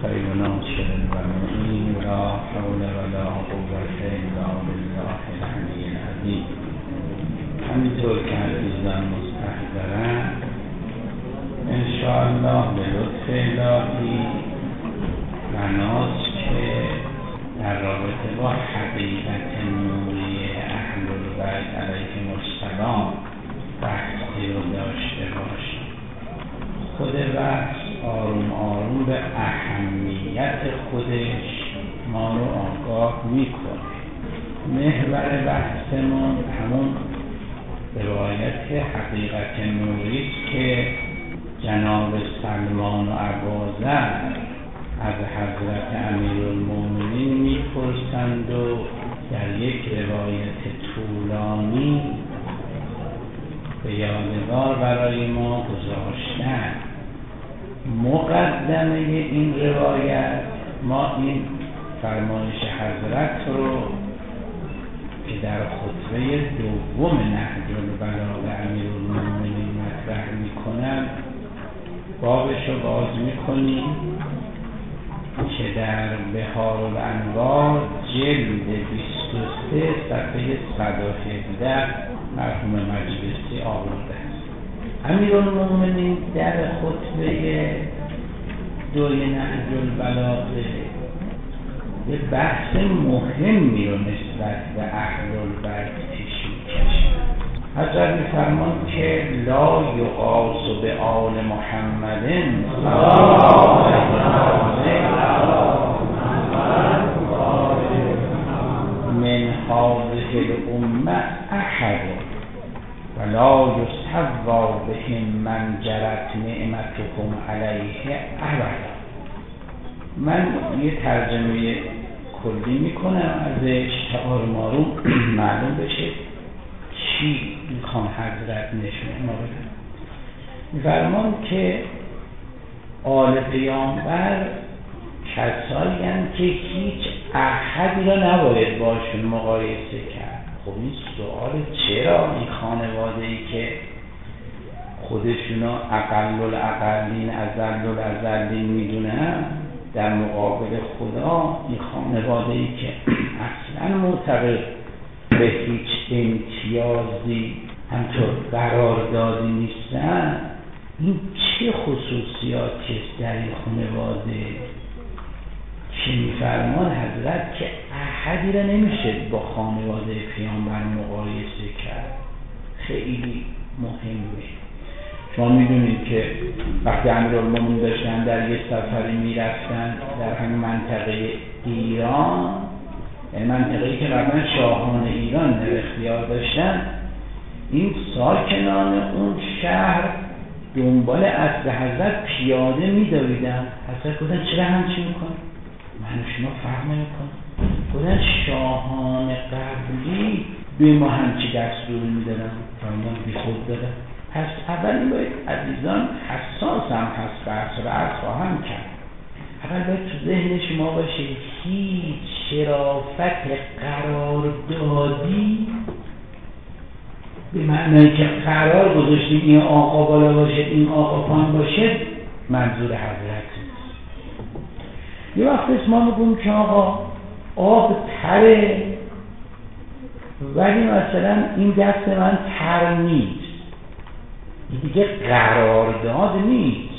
خیر ناصر و معین، لا حول ولا قوة الا بالله العلی العظیم. همینطور که عزیزان مستحضرن انشاءالله به لطف الهی بناست که در رابطه با حقیقت نوری اهل البیت علیهم السلام بحثی رو داشته باشیم. خود بحث آروم آروم به اهمیت خودش ما رو آگاه میکنه. محور بحثمون همون روایت حقیقت نوری است که جناب سلمان و ابوذر از حضرت امیرالمومنین میپرسند و در یک روایت طولانی به یادگار برای ما گذاشتن. مقدمه این روایت ما این فرمایش حضرت رو که در خطبه دوم نهج البلاغه امیرالمومنین مطرح میکنن بابش رو باز میکنیم که در بحار الانوار جلد 23 صفحه 117 مرحوم مجلسی آورده است. امیرالمومنین در خطبه دوی نهج البلاغه یه بحث مهمی رو نسبت به اهل البیت پیش می‌کشند. حضرت می‌فرمایند که لا یقاس به آل محمد صلی الله علیه من هذه الامه احد ولا یصوى بهم من جرت نعمتهم علیه ابدا. من یه ترجمه کلی میکنم ازش تا آروم آروم معلوم بشه چی میخوان حضرت نشون ما بدن. میفرمان که آل پیامبر کسایی هم که هیچ احدی را نباید باشون مقایسه کرد. خب این سوال چرا این خانواده‌ای که خودشونا اقل الاقلین اذل الاذلین میدونن در مقابل خدا این خانواده‌ای که اصلا معتقد به هیچ امتیازی همطور قراردادی نیستن، این چه خصوصیاتی است در این خانواده که میفرمان حضرت که احدی را نمیشه با خانواده پیامبر مقایسه کرد. خیلی مهمه. شما میدونید که وقتی امیرالمومنین داشتن در یک سفری میرفتن در همین منطقه ایران، یعنی منطقه‌ای که قبلا شاهان ایران در اختیار داشتن، این ساکنان اون شهر دنبال اسب حضرت پیاده میدویدن. حضرت گفتن چرا همچین میکنن؟ من و شما فرق نمیکنه. گفتن شاهان قبلی به ما همچی دستوری میدادن، فرمان بی خود دادن. پس اول این باید عزیزان حساس هم هست بحث رو عرض خواهم کرد. اول باید تو ذهن شما باشه هیچ شرافت قراردادی به معنی که قرار گذاشتیم این آقا بالا باشه این آقا پایین باشه منظور حضرت نیست. یه وقت ما میگم که آقا آب تره ولی مثلا این دست من تر نیست، دیگه قرارداد نیست.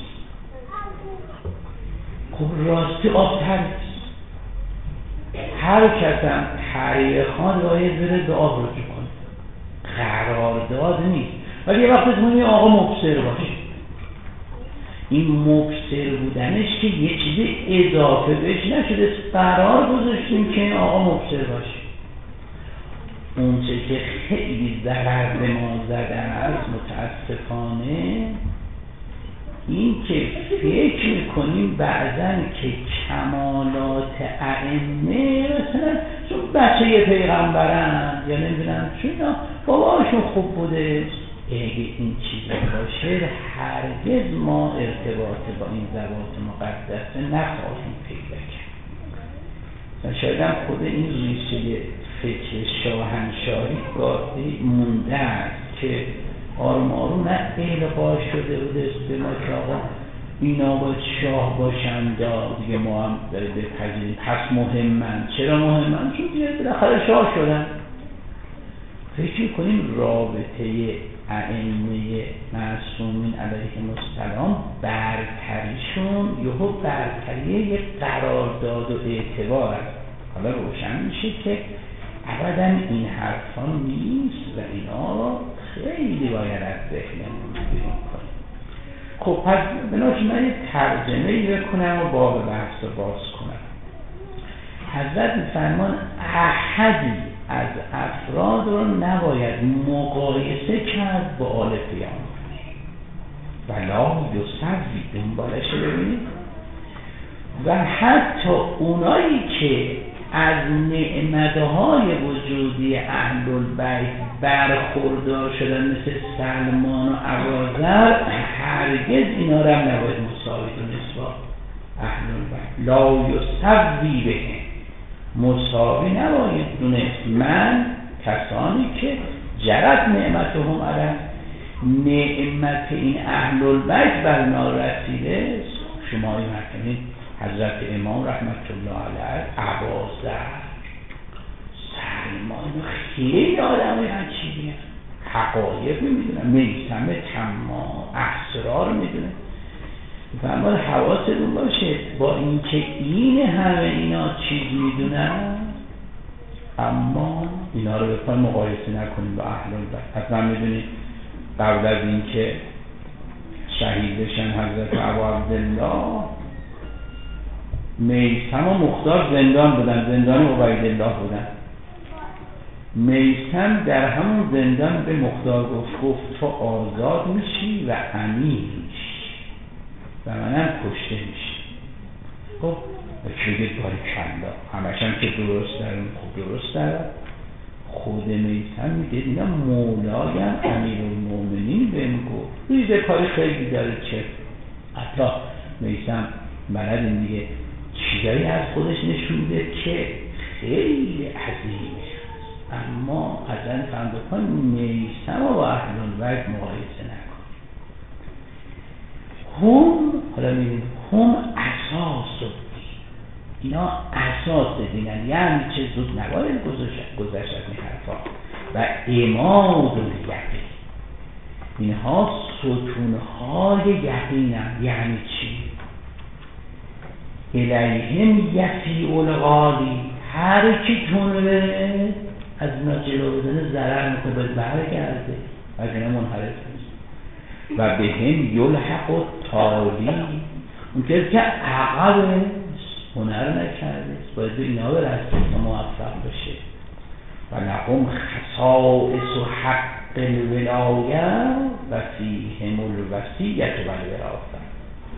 خب راستی آب تر نیست، هر کسم تری بخواد باید بره به آب رجوع کنه، قرارداد نیست. ولی یه وقت اسمونی آقا مبصر باشه، این مبصر بودنش که یه چیز اضافه بهش نشده، قرار گذاشتیم که این آقا مبصر باشه. اون چه که خیلی ضرر به ما زده است متاسفانه این که فکر میکنیم بعضن که کمالات ائمه مثلا چون بچه یه پیغمبرن یا نمیدونم چون باباشون خوب بوده، اگه این چیزا باشه هرگز ما ارتباط با این ذوات مقدسه نخواهیم پیدا کرد. شاید هم خود این ریشه فکر شاهنشاهی گاهی مونده است که آروم آروم نه القا شده بوده به ما که آقا اینا باید شاه باشند دیگه ما هم داریم بپذیریم، پس مهمن. چرا مهمن؟ چون دیگه بالاخره شاه شدن. فکر میکنیم رابطه ائمه معصومین علیهم السلام برتریشون یهو برتری یک قرارداد و اعتبار است؟ حالا روشن میشه که ابدا این حرفا نیست و اینا خیلی باید از ذهنمون بیرون کنیم. خب پس بنابراین من یک ترجمه‌ای بکنم و باب بحث رو باز کنم. حضرت می‌فرمان احدی از افراد رو نباید مقایسه کرد با آل پیامبر ولا یسوی، دنبالش ببینید. و حتی اونایی که از نعمتهای وجودی اهل البیت برخوردار شدن مثل سلمان و ابوذر، هرگز اینا رو هم نباید مساوی دونست با اهل البیت. لا یسوی بهم، مساوی نباید دونست. من کسانی که جرت نعمتهم علیهم، نعمت این اهل البیت بر اونا رسیده. شما این حکنید حضرت امام رحمت الله علیه، ابوذر، سلمان، خیلی آدمای عجیبی هستن، حقایق میدونن، میثم تمام اسرار میدونن. فرمان حواستون باشه با اینکه این همه اینا چیز میدونن، اما اینا رو به پای مقایسه نکنیم با اهل البیت. حتما میدونید قبل از اینکه شهید بشن حضرت ابو عبدالله، میثم و مختار زندان بودن، زندان عبیدالله بودن. میثم در همون زندان به مختار گفت تو آزاد میشی و امیر میشی و منم کشته میشی. خب که بگید باریکالله، همش هم که درست دارم. خب درست دارم. خود میثم میگه اینا مولایم امیرالمومنین بهم گفت ریزه کاری خیلی داره. چه حتی میثم بلدین دیگه چیزایی از خودش نشون میده که خیلی عظیمه هست، اما از این فهم بکن میثم و با اهل البیت مقایسه نکن. هم، حالا میبینیم هم اساس الدین، اینا اساس دینن، یعنی چه زود نباید گذشت از این حرفا. و عماد الیقین، اینها ستونهای یقینن. یعنی چی؟ الیهم یفیء الغالی، هر کی تونه بره از اینا جلو بزنه ضرر میکنه، باید برگرده و از اینا منحرف نیست. و بهم یلحق التالی، اون کسی که عقبه هنر نکرده باید به اینا برسه تا موفق بشه. و لهم خصائص حق الولایه و فیهم الوصیة و الوراثة،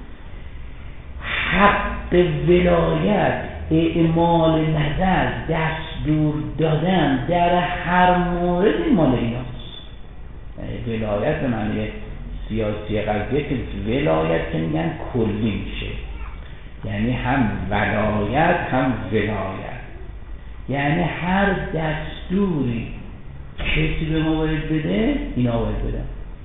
حق ولایت، اعمال نظر، دستور دادن در هر موردی مال ایناست. ولایت به معنی سیاسی قضیه که ولایت که میگن کلی میشه، یعنی هم ولایت هم ولایت، یعنی هر دستوری کسی به ما باید بده اینا باید بدن.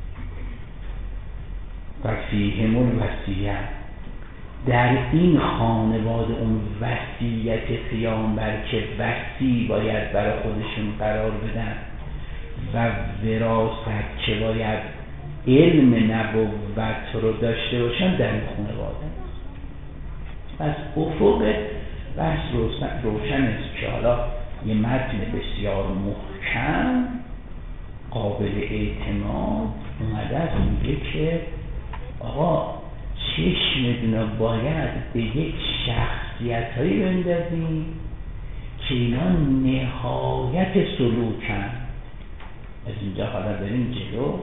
و فیهم الوصیة، در این خانواده اون وصیت پیامبر که وصی باید برای خودشون قرار بدن و وراثت که باید علم نبوت رو داشته باشن در این خانواده. پس افق بحث روشن است که حالا یه متن بسیار محکم قابل اعتماد اومده است میگه که آقا چشمتون باید به یک شخصیتایی بندازیم که اینا نهایت سلوکن. از اینجا حالا بریم جلو.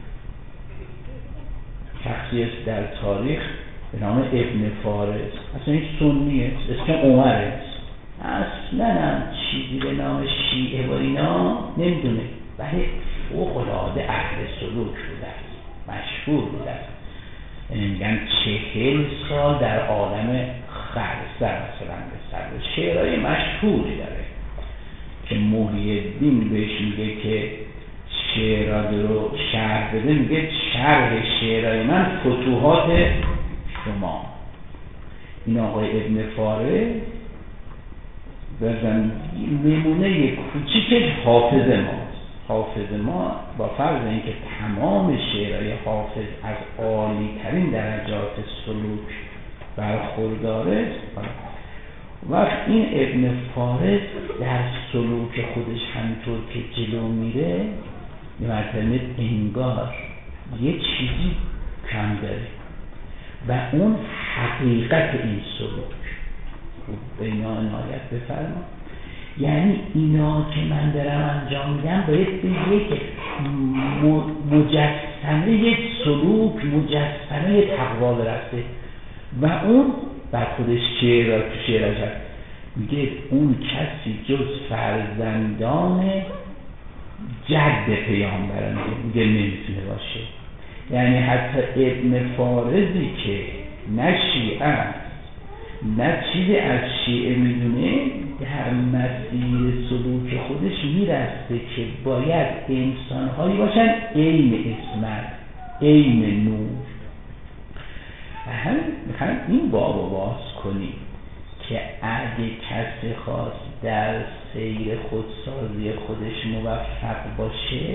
شخصی است در تاریخ به نام ابن فارس، اصلا این سنی است، اسم عمر است، اصلا هم چیزی به نام شیعه و اینا نمیدونه، ولی فوق العاده اهل سلوک بوده است، مشهور بوده است. میگن 40 سال در عالم خرس‌تر مثلا به سر شعرهای مشهوری داره که محی الدین بهش میگه که شعرها رو شرح بده، میگه شرح شعرهای من فتوحات شما. این آقای ابن فارس بزن نمونه کوچیکش حافظ ماست. حافظ ما با فرض اینکه تمام شعرهای حافظ از عالی ترین درجات سلوک برخورداره، وقت این ابن فارس در سلوک خودش همینطور که جلو میره معتمد انگار یه چیزی کم داره و اون حقیقت این سلوک. به اینا عنایت بفرما. یعنی اینا که من دارم انجام میدم باید به یک مجسمه، یک سلوک مجسمه تقوا برسه و اون بر خودش تو شعرش هست میگه اون کسی جز فرزندان جد پیامبران میگه نمیتونه باشه. یعنی حتی ابن فارزی که نه شیعه است نه چیزی از شیعه میدونه در مسیر سلوک خودش میرسته که باید انسانهایی باشن عین اسمت، عین نور. و همین میخوایم این بابو باز کنیم که اگه کسی خواست در سیر خودسازی خودش موفق باشه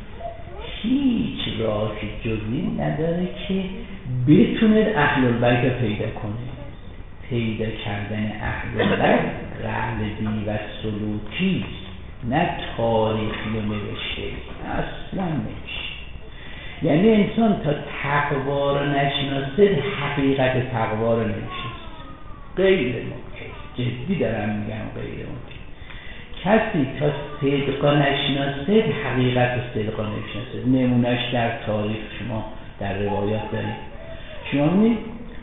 هیچ راه جزی نداره که بتونه اهل البیت پیدا کنه. پیدا کردن اهل البیت قلبی و سلوکی نه تاریخی و نوشته، اصلا نمیشه. یعنی انسان تا تقوا رو نشناسه حقیقت تقوا رو نمیشه. غیر ممکن، جدی دارم میگم غیر ممکن. کسی تا صدق نشناسه حقیقت صدق نشناسه. نمونش در تاریخ شما در روایات داریم. شما می‌بینید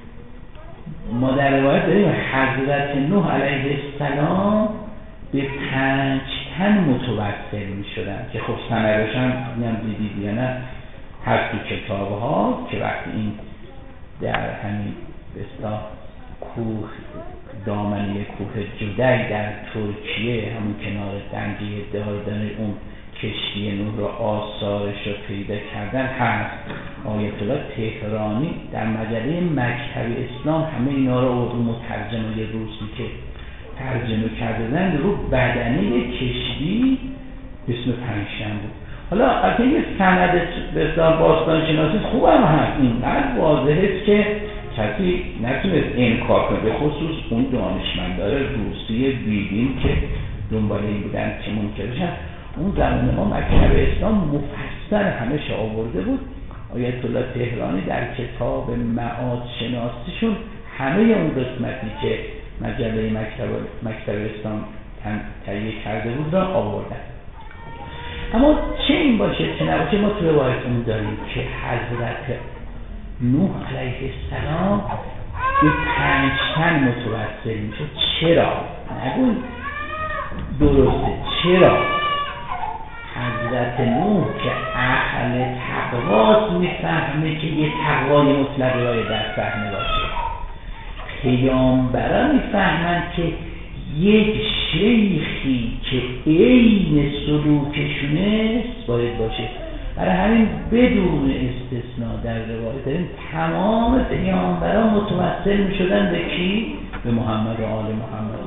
ما در روایت داریم حضرت نوح علیه السلام به 5 تن متوسل می‌شدن که خب سندش هم دیدید یا نه، هست تو کتاب ها که وقتی این در همین بسیار کوه دامنه کوه جدی در ترکیه همون کنار دنجه داردن اون کشتی نوح رو آثارش رو پیدا کردن هست. آیت الله تهرانی در مجله مکتب اسلام همه اینا رو مترجمه روسی که ترجمه کردن رو بدنه کشتی اسم 5 بود. حالا اگه یه سند بسیار باستان شناسی خوب هم هست، اینقدر واضحه که کسی نتونست انکار کنه، به خصوص اون دانشمندان روسی بیدین که دنبال این بودن که منکرشن. اون زمان ما مکتب اسلام مفصل همش آورده بود. آیت الله تهرانی در کتاب معاد شناسیشون همه اون قسمتی که مجله مکتب اسلام تهیه کرده بود را آوردن. اما چه این باشه چه نباشه ما تو روایتمون داریم که حضرت نوح علیه السلام به 5 تن متوسل میشد. چرا؟ نگوین درسته. چرا؟ حضرت نوح که اهل تقواست میفهمه که یه تقوای مطلقی باید در صحنه باشه. پیامبران میفهمن که یک شیخی که عین سلوکشونه باید باشه. برای همین بدون استثناء در روایت داریم تمام پیامبران متوسل میشدن به کی؟ به محمد و آل محمد.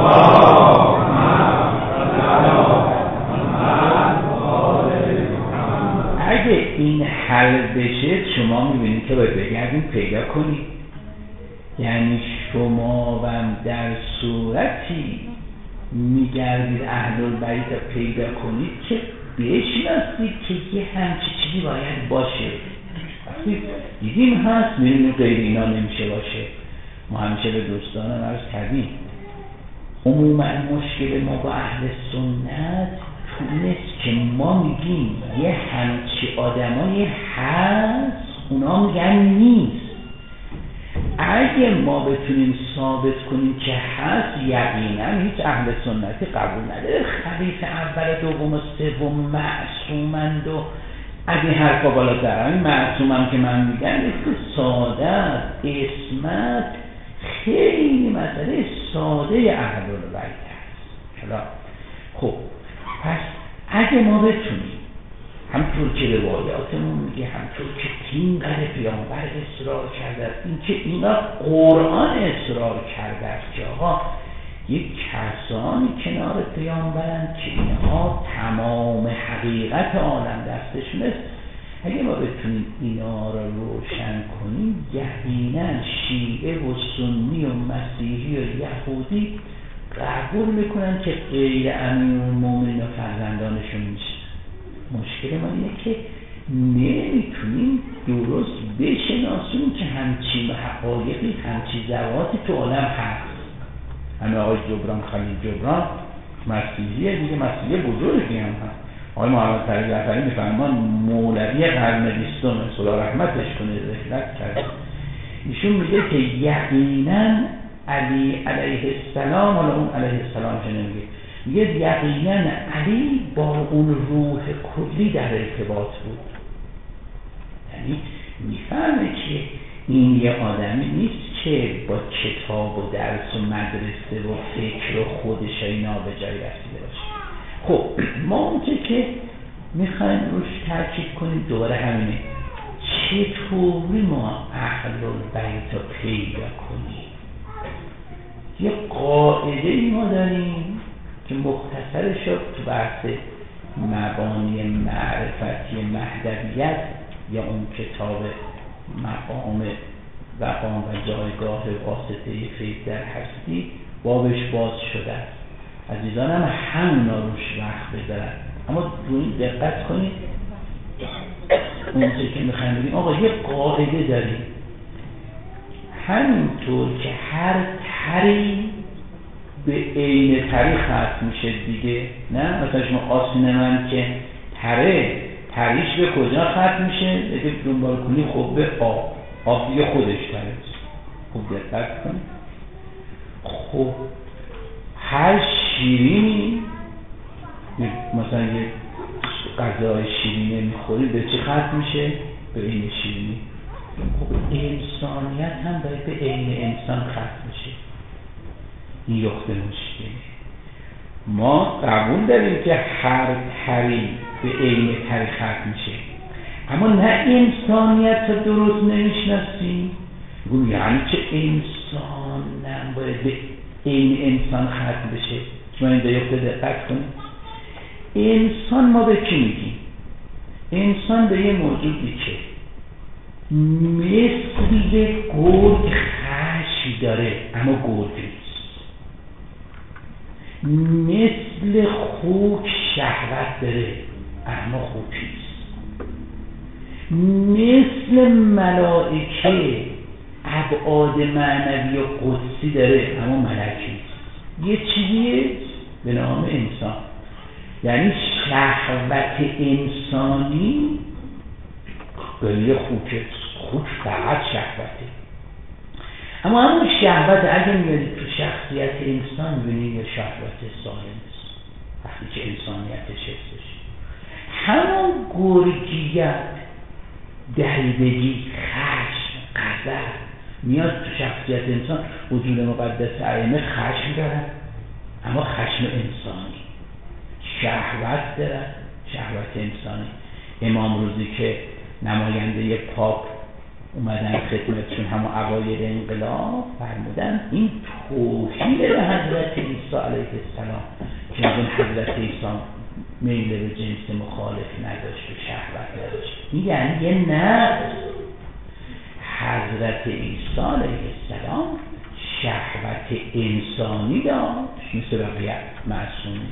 اگه این حل بشه شما میبینید که باید بگردیم پیدا کنید. یعنی شما و در صورتی میگردید اهل البیت پیدا کنید که بشناسید که یه همچی چیزی باید باشه. وقتی دیدیم هست میریم غیر اینا نمیشه باشه. ما همیشه به دوستانم عرض کردیم عموما مشکل ما با اهل سنت تو اینست که ما میگیم یه همچی آدمای هست، اونا میگن نیست. اگه ما بتونیم ثابت کنیم که هست، یقینا هیچ اهل سنتی قبول نداره خلیفه اول دوم و سوم معصومند و از این حرفا بالاتر. این معصومم که من میگم مثل سعادت، اسمت، خیلی مسئله ساده اهل البیت هست. حالا خب پس اگه ما بتونیم همطور که روایاتمون میگه، همطور که اینقدر پیامبر اصرار کرده است، این که اینقدر قرآن اصرار کرده است که آقا یک کسانی کنار پیامبرن که اینها تمام حقیقت عالم دستشون است. اگه ما بتونیم اینا را روشن کنیم، یقینا شیعه و سنی و مسیحی و یهودی قبول میکنن که غیر امیرالمومنین و فرزندانشون نیست. مشکل ما اینه که نمیتونیم درست بشناسیم که همچین حقایقی، همچین ذواتی تو عالم هست. همه آقای جبران، خلیل جبران مسیحیه دیگه، مسیحی بزرگی هم هست. آقای محمد طریق جعفری میفرمان مولوی قرن 20 خدا رحمتش کنه، رحلت کرده، ایشون میگه که یقینا علی علیه السلام، حالا اون علیه السلام چه نمیگه، میگه یقینا علی با اون روح کلی در ارتباط بود. یعنی میفهمه که این یه آدمی نیست که با کتاب و درس و مدرسه و فکر و خودش اینا به جای رسیده باشه. خب ما اونچه که میخوایم روش تاکید کنیم دوباره همینه، چطوری ما اهل البیت رو پیدا کنیم. یه قاعده ای ما داریم که مختصرش شد تو بحث مبانی معرفتی مهدویت یا اون کتاب مقام و جایگاه واسطه فیض در هستی بابش باز شده است. عزیزانم همونا روش وقت بذارن، اما روی این دقت کنید. اون که میخوایم بگیم آقا یه قاعده داریم، همینطور که هر تری به عین تری ختم میشه دیگه، نه مثلا شما آسین من که تریش به کجا ختم میشه؟ اگه دنبال کنی خب به آب دیگه خودش تره. خوب دقت کنید. خب هر شیرینی، مثلا یه غذای شیرینی میخوری به چی ختم میشه؟ به عین شیرینی. خب انسانیت هم باید به عین انسان ختم میشه. این نقطه مشکله. ما قبول داریم که هر تری به عین تری ختم میشه، اما نه انسانیت رو درست نمیشناسیم. یعنی چه انسانم باید به عین انسان ختم بشه؟ شما این دقیقه دقت کنید. انسان ما به کی میگیم؟ انسان به یه موجودی که مثل گرگ خشم داره اما گرگ نیست، مثل خوک شهوت داره اما خوک نیست، مثل ملائکه ابعاد معنوی و قدسی داره اما ملک نیست. یه چیزیه به نام انسان. یعنی شهوت انسانی گلیه خوک فقط شهوته، اما همون شهوت اگه میادید تو شخصیت انسان میبینید یه شهوت سالم است وقتی که انسانیتش حفظ بشه. همون گرگیت، دریدگی، خشم، غضب میاد تو شخصیت انسان. وجود مقدس ائمه خشم دارن اما خشم انسانی، شهوت دارن، شهوت انسانی. امام روزی که نماینده پاپ اومدن خدمتشون همون اوایل انقلاب، فرمودن این توهین به حضرت عیسی علیه السلام که اون حضرت عیسی میل به جنس مخالف نداشت و شهوت نداشت. این یعنی یه نقص. حضرت عیسی علیه السلام شهوت انسانی داشت مثل بقیه معصومین.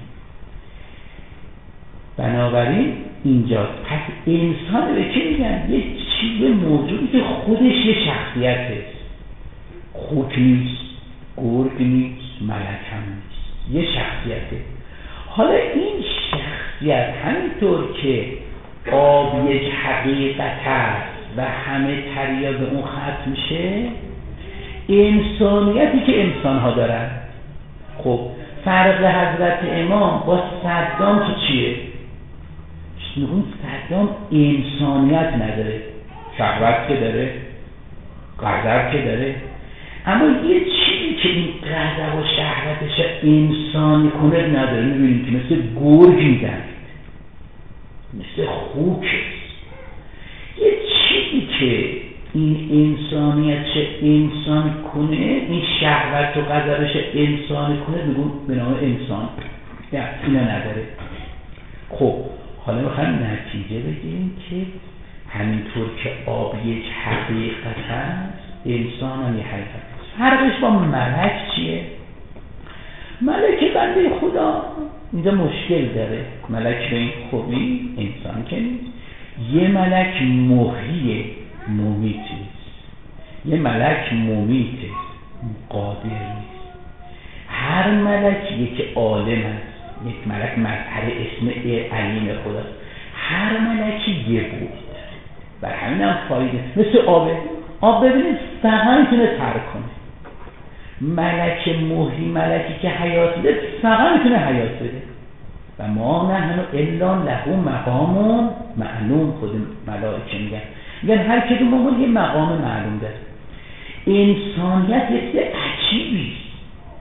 بنابراین اینجاست. پس انسان به چی میگن؟ یه چیز موجودی که خودش یه شخصیت هست. خوک نیست، گرگ نیست، ملک هم نیست، یه شخصیته. حالا این شخصیت همینطور که آب یک حقیقت هست و همه تریا به اون ختم میشه، انسانیتی که انسان ها دارن. خب فرق حضرت امام با صدام تو چیه؟ اون صدام انسانیت نداره، شهوت که داره، غضب که داره، اما یه چیزی که این غضب و شهوتش انسانی کنه نداره. میبینیم که مثل گرگ میدن، مثل خوک یه چیزی که این انسانیت چه انسان کنه، این شهوت و غضبش انسان کنه بگون به نام انسان، نه اینا نداره. خب حالا میخوایم نتیجه بگیریم که همینطور که آب یک حقیقت هست، انسان هم یک حقیقت هست. فرقش با ملک چیه؟ ملک بنده خدا اینجا مشکل داره. ملک به این خوبی انسان که نیست. یه ملک محییه، ممیت نیست. یه ملک ممیته، قادر نیست. هر ملک یک عالم هست. یک ملک مظهر اسم علیم خداست. هر ملکی یه بود. بر همین هم فایده مثل آبه. آب ببینید فقط میتونه ترک کنه. ملک محی، ملکی که حیات بده، فقط میتونه حیات بده. و ما نحن الا له مقام معلوم. خود ملائکه میگن هر کدوممون یه مقام معلوم داره. انسانیت یه چیز عجیبی است.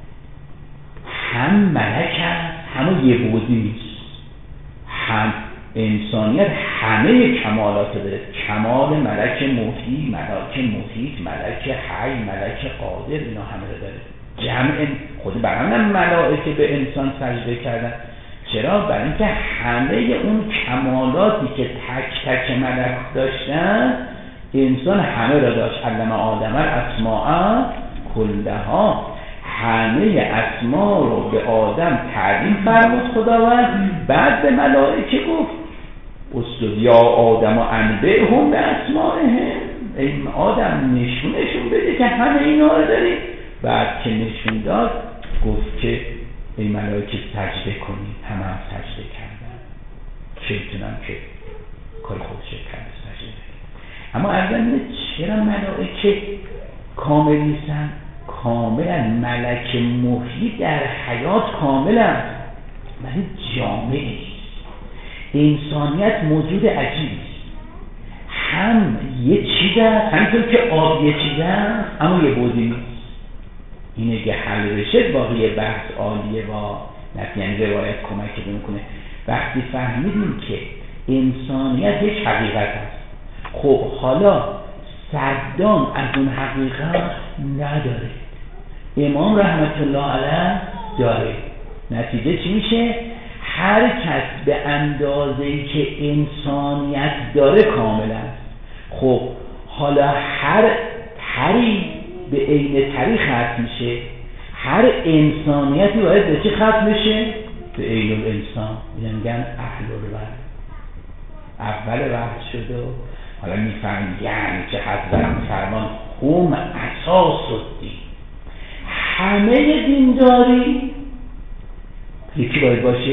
هم ملک هست، هم یه بودی نیست. هم انسانیت همه کمالات داره. کمال ملک محی، ملک محیط، ملک حی، ملک قادر، اینا همه رو داره. جمع خود برای ملائکه به انسان سجده کردن. چرا؟ برای اینکه همه اون کمالاتی که تک تک ملک داشتن انسان همه را داشت. علم آدم الاسماء کلها، همه اسما رو به آدم تعلیم فرمود خداوند. بعد به ملائکه گفت اسجد یا آدم و انبئهم به اسمائهم. ای آدم نشونشون بده که همه اینا رو داری. بعد که نشون داد گفت که ای ملائکه سجده کنید. همه هم سجده کردن. شیطان که کار خودش کرده سجده کرد. اما اصلا چرا ملائکه کامل نیستن؟ کاملا ملک محیط در حیات کاملا، ولی جامعی است. انسانیت موجود عجیبی است. هم یه چیز است، همینطور که آب یه چیز است، اما یه بودی نیست. اینه که حل بشه واقعی بحث عالیه و یعنی روایت کمک میکنه. وقتی فهمیدیم که انسانیت یک حقیقت است، خب حالا صدام از اون حقیقت نداره. امام رحمت الله علیه داره. نتیجه چی میشه؟ هر کس به اندازه‌ای که انسانیت داره کامل است. خب حالا هر تری به عین تری ختم میشه. هر انسانیتی باید به چی ختم میشه؟ به عین الانسان. اینا میگن اهل الوحی. اول وحی شده و حالا میفهمیم یعنی چه. حضرت فرمان هم اساس الدین. همه دینداری یکی باید باشه.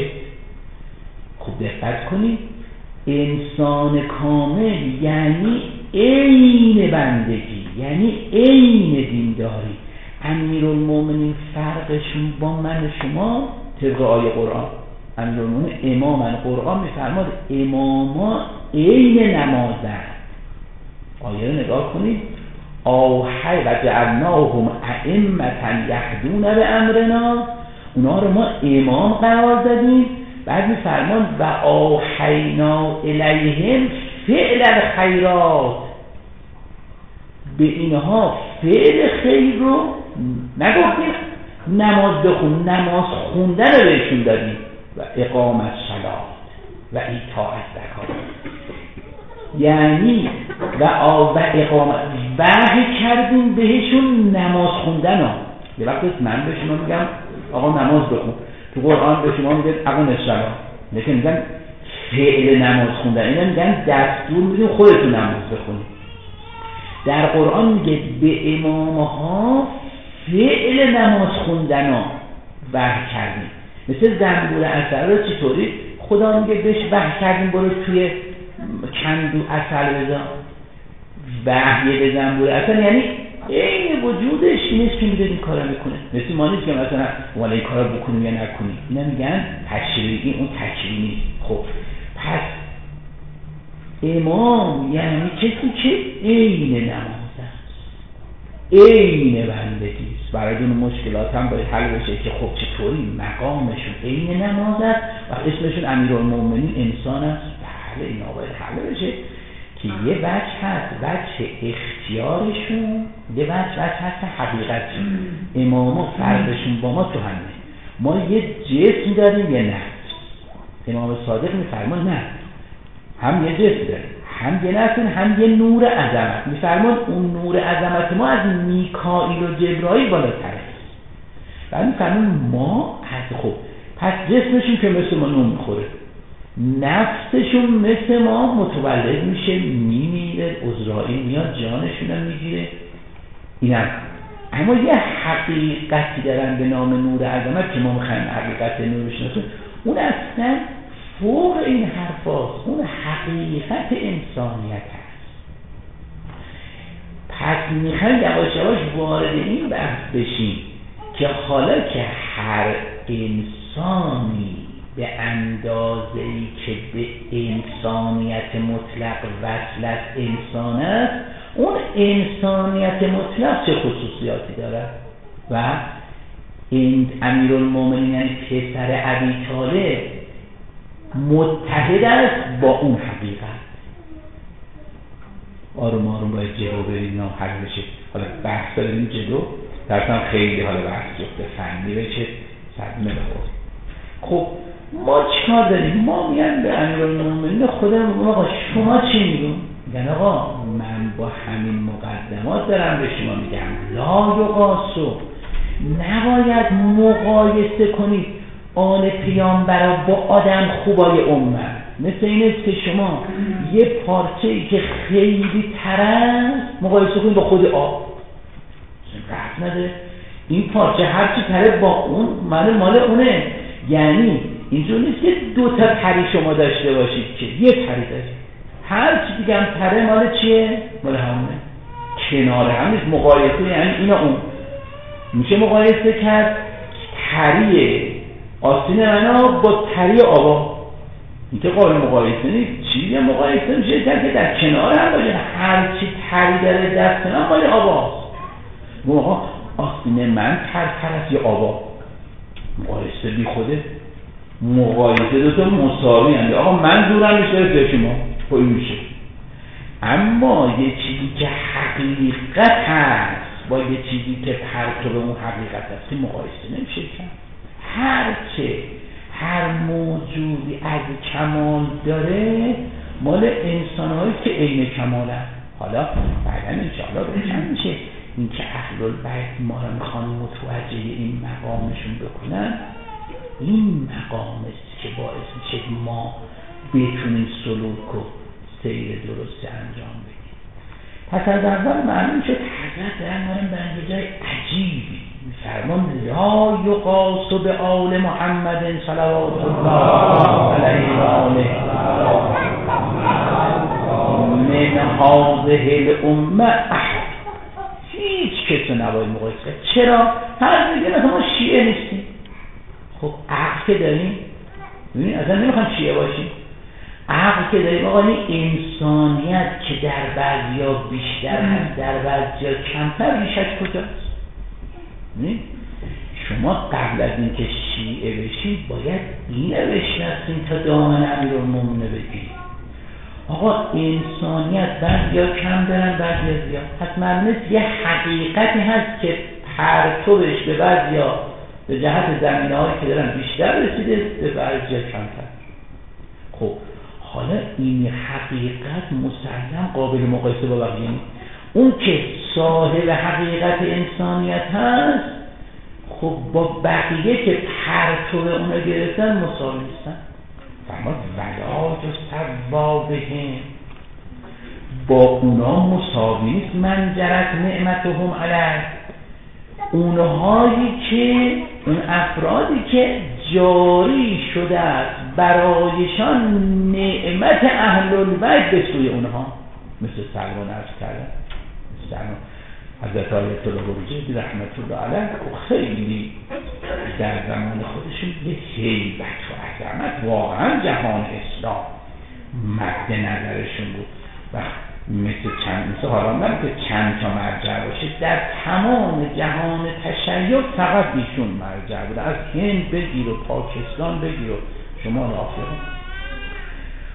خوب دقت کنید، انسان کامل یعنی عین بندگی، یعنی عین دینداری. امیرالمومنین فرقشون با من شما طبق آیه قرآن، امیرالمومنین امام قرآن میفرماد اماما عین نمازن. آیه رو نگاه کنید. آوحی و جعلناهم ائمة یهدون بامرنا. اونا رو ما امام قرار دادیم. بعد میفرمان و آوحینا الیهم فعل الخیرات. به اینها فعل خیر رو نگفتیم نماز بخون، نماز خوندن رو بهشون دادیم. و اقامت الصلاة و ایتاء الزکات. یعنی و اقامت وحی کردیم بهشون نماز خوندن ها. یه وقتی من به شما میگم آقا نماز بخون، تو قرآن به شما میگه اقام الصلاة، لیکن میگن فعل نماز خوندن. اینا میگن دستور میدیم خودتون نماز بخونید. در قرآن میگه به امامها فعل نماز خوندن ها وحی کردیم. مثل زنبور عسل رو چطوری خدا میگه بهش وحی کردیم برو توی کندو عسل بزن. وحی به زنبور عسل یعنی این وجودش اینست که میده این کارا میکنه. مثل ما نیست که مثلا والا این کارا بکنیم یا نکنیم. اینا میگن تشریعی، اون تکریمی نیست. خب پس امام یعنی کسی که عین نماز است، عین بندگی است. برای اون مشکلات هم باید حل بشه که خب چطوری مقامشون عین نماز است و اسمشون امیرالمومنین انسان است. مسئله اینا باید حل بشه که یه وجه هست وجه اختیارشون، یه وجه هست حقیقتشون. اماما فرقشون با ما تو همه، ما یه جسم داریم یه نفس. امام صادق میفرمان نه، هم یه جسم داریم، هم یه نفس، هم یه نور عظمت. میفرمان اون نور عظمت ما از میکائیل و جبرائیل بالاتره. بعد میفرمان ما از خب پس جسمشون که مثل ما نون میخوره، نفسشون مثل ما متولد میشه، میمیره، عزرائیل میاد جانشون هم میگیره. اینم اما یه حقیقتی دارن به نام نور عظمت که ما میخوایم حقیقت نور بشناسیم. اون اصلا فوق این حرفاست، اون حقیقت انسانیت هست. پس میخوایم یواش یواش وارد این بحث بشیم که حالا که هر انسانی به اندازه‌ای که به انسانیت مطلق وصل است انسان است، اون انسانیت مطلق چه خصوصیاتی دارد؟ و این امیرالمومنین یعنی پسر ابی طالب متحد است با اون حقیقت. آروم آروم باید جلو بریم نام حل بشه. حالا بحث داریم جلو درستم خیلی حالا بحث جفت فنی بشه صدمه بخوریم. خب ما چیکار داریم؟ ما میگن به امیرالمومنین خودم میگم آقا شما چی میگون؟ میگن آقا من با همین مقدمات دارم به شما میگم لا یقاسو، نباید مقایسه کنید آن پیامبر با آدم خوبای امت. مثل این است که شما یه پارچه‌ای که خیلی تر است مقایسه کنید با خود آب، رفت نده. این پارچه هرچی تره با اون مال اونه. یعنی اینجور نیست که دو تا تری شما داشته باشید که یه تری دارید، هرچی دیگه هم تره مال چیه؟ مال همونه، کنار هم نیست. مقایسه یعنی این اون میشه مقایسه کرد تری آستین منو با تری آبا، این که قابل مقایسه نیست. چیزی مقایسه میشه کرد که در کنار هم باشه. هرچی تری داره دست من مال آباست. آقا آستین من تر است یا آبا؟ مقایسه بی خوده. مقایسه دوتا مساوی هست. آقا من دورم میشه یا شما با این میشه. اما یه چیزی که حقیقت هست با یه چیزی که پرتو به اون حقیقت هست که مقایسه نمیشه کرد. هر موجودی از کمال داره مال انسان‌هایی که عین کمال هست. حالا بعدا انشاءالله روشن میشه این که اهل البیت ما را میخوان متوجه این مقامشون بکنن. این مقام است که باعث میشه ما بتونیم سلوک و سیر درست انجام بدیم. پس از اول معلوم شد حضرت دارن به یه جای عجیبی میفرمان لا یقاس به آل محمد صلوات الله علیه و آله من هذه الامه احد. هیچ کسی نباید مقایسه کرد. چرا؟ هر دیگه مثلا ما شیعه نیستیم. خب عقل که داریم، ببینید اصلا نمیخوام شیعه باشیم. عقل که داریم آقا این انسانیت که در بعضیا بیشتر هست در بعضیا کمتر، ریشش کجاست؟ شما قبل از اینکه شیعه بشید باید اینو بشناسید تا دامن امیرالمومنین بگیرید. آقا انسانیت بعضیا کم دارن بعضیا زیاد. پس معلومه یه حقیقتی هست که پرتوش به بعضیا به جهت زمینه‌هایی که دارن بیشتر رسیده، به بعضیا کمتر. خب حالا این حقیقت مسلم قابل مقایسه با بقیه نیست. اون که صاحب حقیقت انسانیت هست خب با بقیه که پرتو اونو گرفتن مساوی نیستن. فرمود ولا یسوا بهم، با اونا مساوی نیست. من جرت نعمتهم علیه، اونهایی که اون افرادی که جاری شده است برایشان نعمت اهل البیت به سوی اونها، مثل سلمان عرض کردن، سلمان حضرت آیت الله بروجردی رحمت الله علیه خیلی در زمان خودشون یه هیبت و عظمت واقعا جهان اسلام مد نظرشون بود و مثل حالا نه که چند تا مرجع باشه، در تمام جهان تشیع فقط ایشون مرجع بود. از هند بگیر و پاکستان بگیر و شمال آفریقا.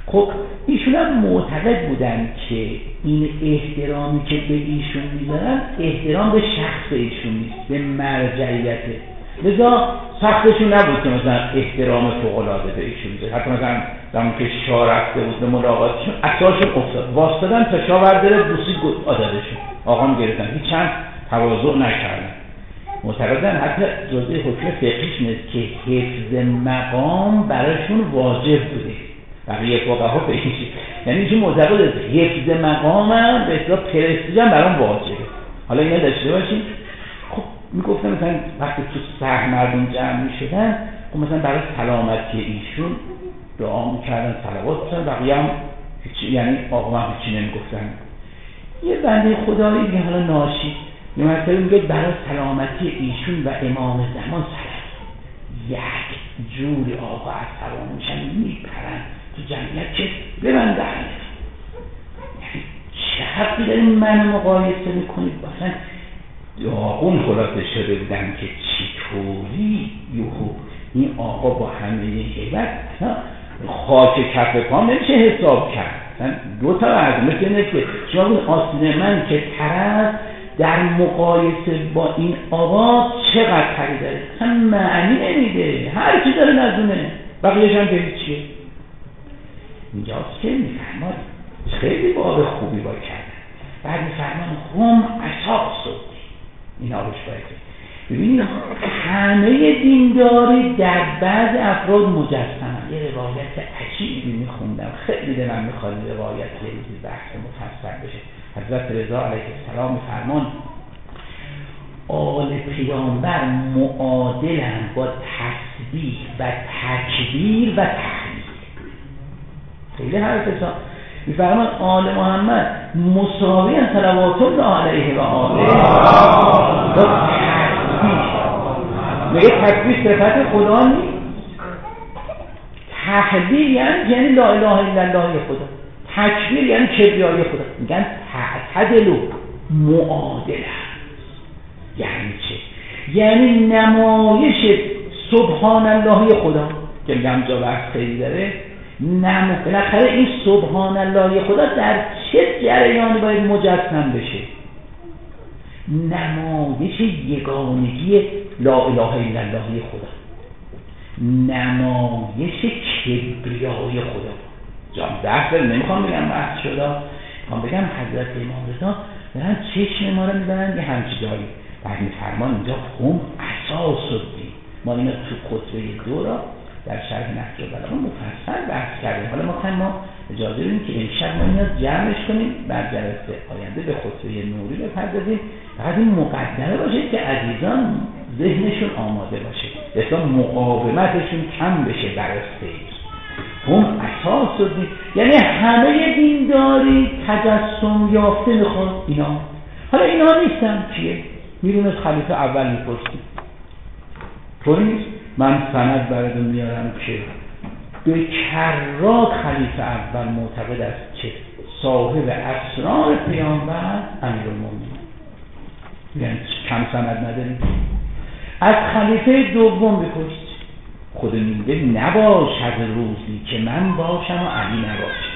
خب ایشون هم معتقد بودن که این احترامی که به ایشون میذارن احترام به شخص ایشون نیست، به مرجعیته. لذا سختشون نبود که مثلا احترام فوق‌العاده به ایشون میذاره. حتی مثلا زمان که شاه رفته بود به ملاقاتشون اصلاشون افتاد واسطادن تا شاه برداره بوسید آزادشون، آقام گرفتن، هیچ چند تواضع نکردن. معتقدن حتی جزء حکم فقهیش نیست که حفظ مقام براشون واجب بوده. بقیه فقها به این چیز، یعنی ایشون معتقد حفظ مقامم به اصطلاح پرستیژم برام واجبه. حالا اینا داشته باشین. خب میگفتن مثلا وقتی تو صح مردم جمع میشدن، خب مثلا برای سلامتی ایشون دعا میکردن، صلوات می‌کردن، بقیه هم یعنی آقا هم هیچی نمیگفتن. یه بنده خدایی دیگه حالا ناشی یه مرتبه میگه برای سلامتی ایشون و امام زمان سلام. یک جوری آقا از سلام میشن میپرن تو جمعیت که ببند دهنه. یعنی چه حقی داریم من مقایسه میکنید؟ مثلا داغون خلاصه شده بودن که چطوری یهو این آقا با همه هیبت خاک کف پام نمیشه حساب کرد. مثلا دو تا از مثل اینه که شما این آستین من که طرف در مقایسه با این آقا چقدر تری داره، اصلا معنی نمیده، هر چی داره نزونه، بقیه‌ش هم به چیه. اینجاست که میفرماد خیلی باب خوبی باید کردن. بعد میفرمان هم اساس شد این آبش باید. ببینید همه دینداری در بعض افراد مجسمه. یه روایت عجیبی میخوندم، خیلی دلم میخواد روایت یه روزی بحث مفصل بشه. حضرت رضا علیه السلام میفرمان آل پیامبر معادلن با تسبیح و تکبیر و تحلیل. خیلی حرفشان میفرمان آل محمد مساوی ان صلوات الله علیه و آله با تسبیح. میگه تسبیح صفت خدا نیست، تحلیل یعنی لا اله الا الله خدا، تکبیر یعنی کبریای خدا. میگن تعتدل معادله. یعنی چه؟ یعنی نمایش سبحان الله خدا که میگم جا بحث خیلی داره. بالاخره این سبحان الله خدا در چه جریانی باید مجسم بشه؟ نمایش یگانگی لا اله الا الله خدا، نمایش کبریای خدا. جان بحث نمیخوام بگم بحث شده، میخوام بگم حضرت امام رضا دارن چشم ما رو میبرن یه همچی جایی. بعد میفرمان اینجا هم اساس الدین. ما اینا تو خطبه 2 را در شرح نهج البلاغه مفصل بحث کردیم. حالا ما اجازه بدیم که امشب ما اینا جمعش کنیم، بعد جلسه آینده به خطبه نوری بپردازیم. فقط این مقدمه باشه که عزیزان ذهنشون آماده باشه، اصلا مقاومتشون کم بشه برای سیر. هم اساس الدین یعنی همه دینداری تجسم یافته میخواد اینا. حالا اینا نیستن چیه؟ میرون از خلیفه اول میپرسیم. تو نیست؟ من سند براتون میارم که به کرات خلیفه اول معتقد است که صاحب اسرار پیامبر امیرالمومنین. یعنی کم سند نداریم. از خلیفه دوم بپرسید، خود میگه نباشد روزی که من باشم و علی نباشه.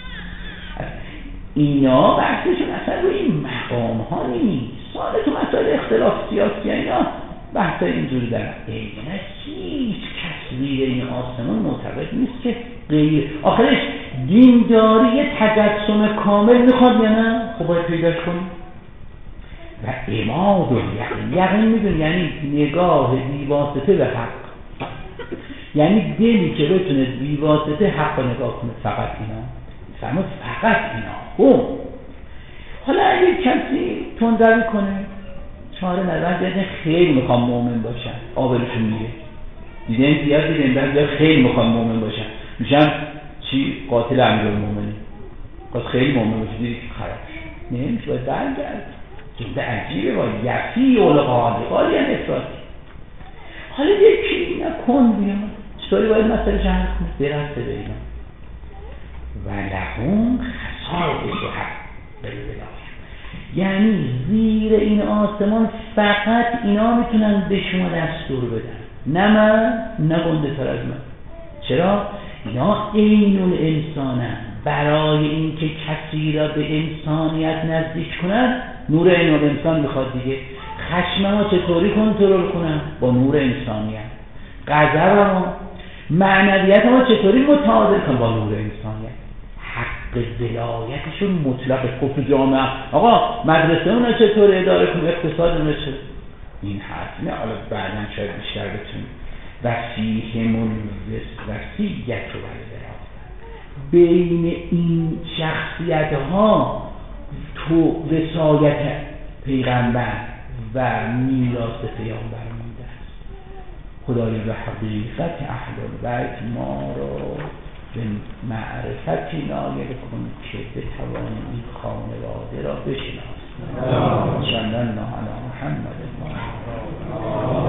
اینا بحثشون اصلا روی این مقام ها نیست. سال تو مسائل اختلاف سیاسی اینا بحث اینجوری دارن. اینا هیچ کس روی این آسمان معتقد نیست که غیر آخرش دینداری تجسم کامل میخواد یا نه؟ خب باید پیداش کنیم. و اماد یقین میدون یعنی نگاه بیواسطه به حق، یعنی دلی که بتونه بیواسطه حق رو نگاه کنه. فقط اینا فرمود، فقط اینا. حالا اگه کسی تندروی کنه چاره نداره، خیلی میخوام مؤمن باشن، آبروشون میره. دیدن زیاد دیدن بعضی خیلی میخوام مؤمن باشن میشن چی؟ قاتل امیرالمومنین. باز خیلی مؤمن باشه دیدی که خراب شد، نمیشه، باید برگرد. جمله عجیبه با یفی اولقالی یعنی افراطی. حالا یکی نکن بیان چطوری باید مسئله جمع کنه؟ برسته به اینا و لهم خصائص حق بالولایه. یعنی زیر این آسمان فقط اینا میتونن به شما دستور بدن، نه من، نه گنده تر از من. چرا؟ اینا عین الانسانن. برای اینکه کسی را به انسانیت نزدیک کنن نور عین الانسان میخواد دیگه. خشممو چطوری کنترل کنم؟ با نور انسانیت. غضبمو، معنویتمو چطوری متعادل کنم؟ با نور انسانیت. حق ولایتشون مطلقه. خب تو جامعه آقا مدرسه اونا چطوری اداره کنم؟ اقتصاد اونا چطوری؟ این حرف نه. حالا بعداً شاید بیشتر بتونیم. وسیهم الوصیت و الوراثه. بین این شخصیت ها تو وصایت پیغمبر و میراث پیامبر مونده است. خدای به حقیقت اهل البیت ما رو به معرفتی نایل کن که بتوانیم این خانواده را بشناسیم. صلی الله علی محمد.